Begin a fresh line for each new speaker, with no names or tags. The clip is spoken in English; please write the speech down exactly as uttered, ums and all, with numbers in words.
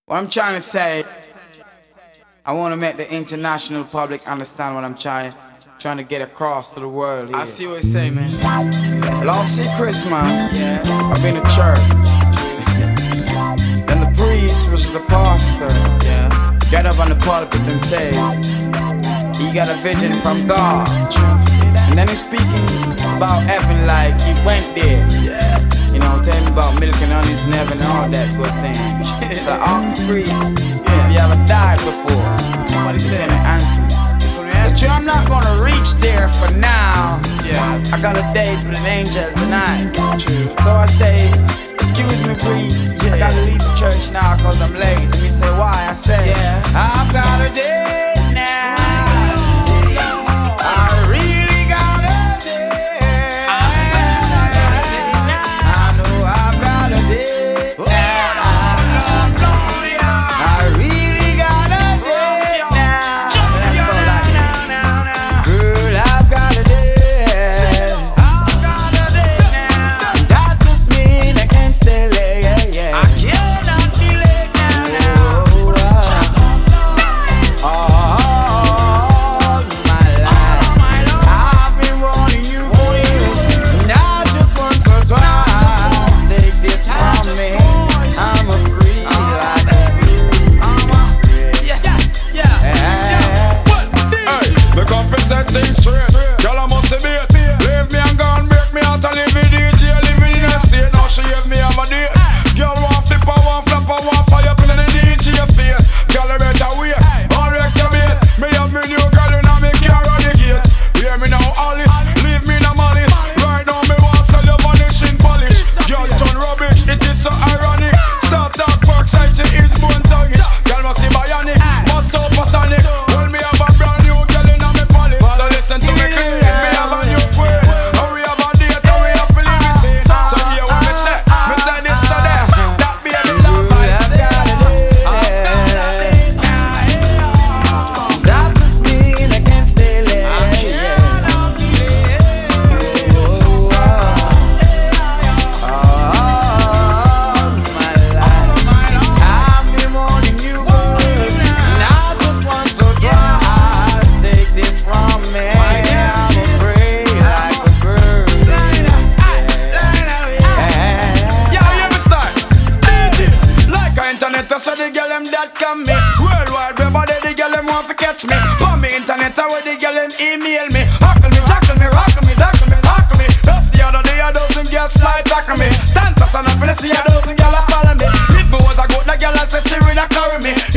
What I'm trying to say, I want to make the international public understand what I'm trying trying to get across to the world here.
I see what you say, man.
Love see Christmas,
Yeah.
I've been to church. Then the priest, which is the pastor,
Yeah.
got up on the pulpit and say, he got a vision from God. And then he's speaking about heaven like he went there.
Yeah.
You know, telling me about milk and honey's and heaven and all that good thing. So ask the priest if he ever died before.
What he said?
Then he answered. But you, I'm not gonna reach there for now.
Yeah.
I got a date with an angel tonight.
True.
So I say, excuse me please, I gotta leave the church now cause I'm late. And he say, why? I say,
Yeah.
I've got a date now. I really got a date. I know I've got a date now. I really got a date now. Let's go like this. Girl, I've got a date. That just mean I can't stay late, yeah, yeah.
I cannot be late now.
Oh, uh, all my life I've been wanting you, not just once or twice. Take this from me, I'm a free like a
Yeah, yeah, yeah. What?
Hey, me come fi set things straight. Girl, I must be it. Leave me and gone, break me out and live with D J, living in a state. Now she have me have a date. Girl, want flip, I want flap, I want fire, pin in the D J face. Girl, I better wait, all reactivate. Me have me new girl, you know me can't run the gate. Hear me now, Alice, leave me no malice. Right now, me want sell your vanishing polish. Girl, turn rubbish, it is so ironic. Start talk, work side, she is bone tonguish. Girl, must be bionic, must supersonic. Well, me have a brand new girl in me police. So listen to me clean, me have a new queen. And we have a date, and we have to leave it seen. So hear what me say, me say this to them. That baby love I say.
That just mean I can't stay late. All my life I've been wanting you, not just once or twice. Take this from me, I'm afraid like a bird.
Yeah, hear me start. D J, like a internet, I say the girl them that come me. Worldwide, everybody the girl them want to catch me. For me internet, I where the girl them email me. Hackle me, jackle me, rockle me, dackle me, hackle me. Just the other day, a dozen girls slide tackle me. Tantas and up in the sea, a dozen girls follow me. If me was a good, the girl I say she would carry me.